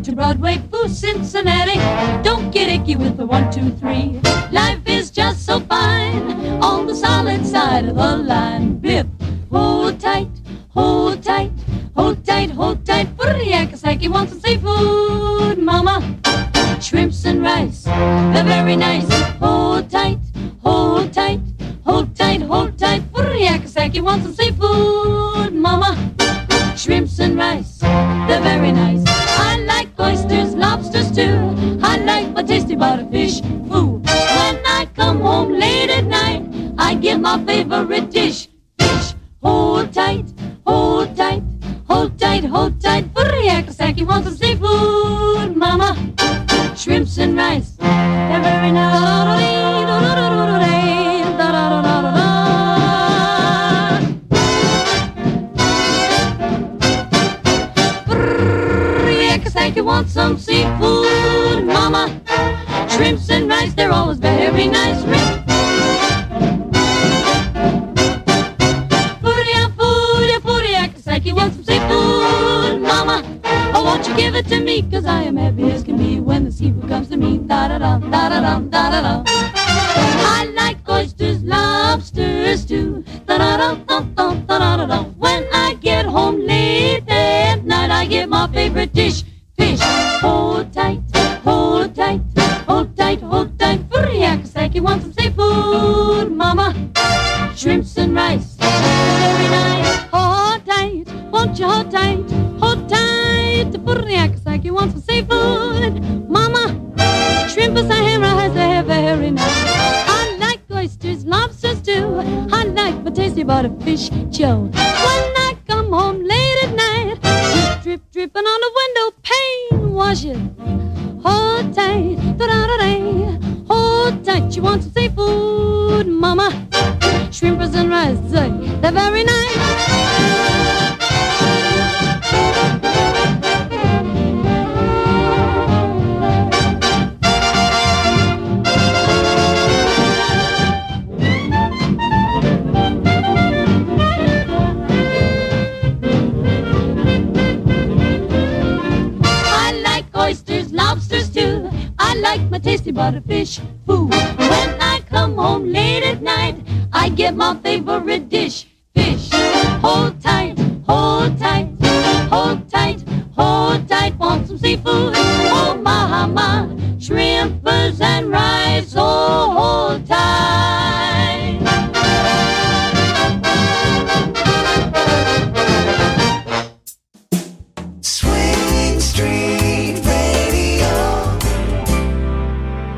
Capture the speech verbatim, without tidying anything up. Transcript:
to Broadway, Foo, Cincinnati. Don't get icky with the one, two, three. Life is just so fine on the solid side of the line. Biff, hold tight, hold tight, hold tight, hold tight. Yakasaki wants some seafood, mama. Shrimps and rice, they're very nice. Hold tight, hold tight, hold tight, hold tight. Yakasaki wants some seafood, mama. Shrimps and rice, they're very nice. I like oysters, lobsters too. I like my tasty butterfish, foo. When I come home late at night, I get my favorite dish, fish. Hold tight, hold tight, hold tight, hold tight. Yakasaki wants some seafood, mama. Shrimps and rice, they're very nice. Yakasaki wants some seafood, mama. Shrimps and rice, they're always very nice. Yakasaki wants some seafood, mama. Oh, won't you give it to me? Cause I am happy as can be when the seafood comes to me. Da-da-dum, da-da-dum, da-da-dum. I like oysters, lobsters too. Da-da-dum, dum-dum, da-da-dum. When I get home late at night, I get my favorite dish, fish. Hold tight, hold tight, hold tight, hold tight. Yakasaki wants some seafood, mama. Shrimps and rice, very nice. Hold tight, won't you hold tight, hold tight. Yakasaki wants some seafood, mama. Shrimp and rice, they're very nice. I like oysters, lobsters too. I like my tasty butterfish, Joe. When I come home late at night, drip, drip, dripping on the window pane. Wash it, hold tight, da-da-da-da. Hold tight, you want some seafood, mama. Shrimpers and rice, they're very nice. I like oysters, lobsters too. I like my tasty butterfish, foo. When I come home late at night, I get my favorite dish, fish. Hold tight, hold tight, hold tight, hold tight. Want some seafood? Oh, mama, shrimpers and rice.